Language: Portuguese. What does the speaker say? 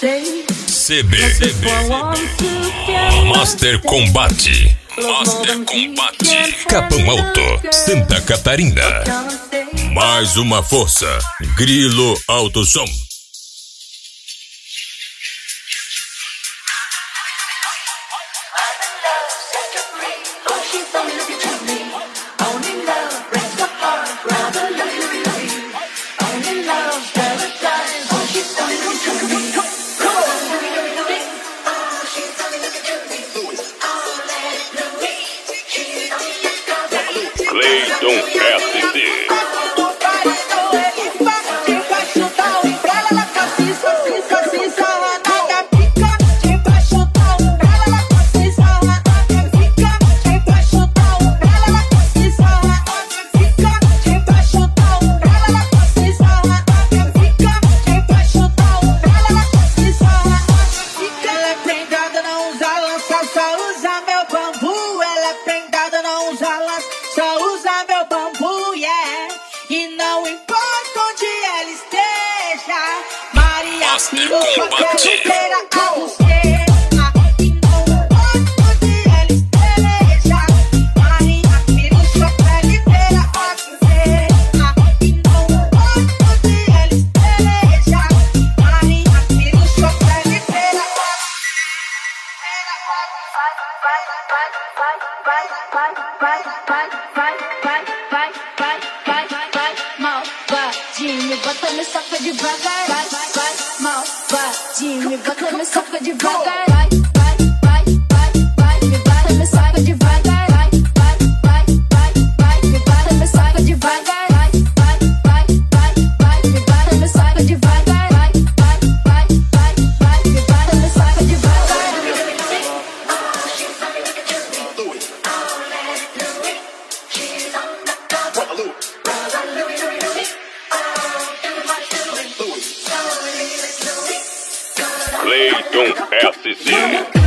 CB Master Combate. Capão Alto, Santa Catarina. Mais uma força. Grilo Alto Som. Cleiton SC. Só usa meu bambu, yeah. E não importa onde ela esteja, Maria Filho só quero ter a você. E não importa onde ela esteja, Maria Filho só quero ter a você. E não importa onde ela esteja, Maria Filho só quero ter a malvadinho, bota me soca devagar, vai, malvadinho, me bota me soca devagar, vai, me bota me soca devagar, vai, me bota me soca devagar, vai, me bota me soca devagar, vai, me bota me soca devagar. Cleiton SC.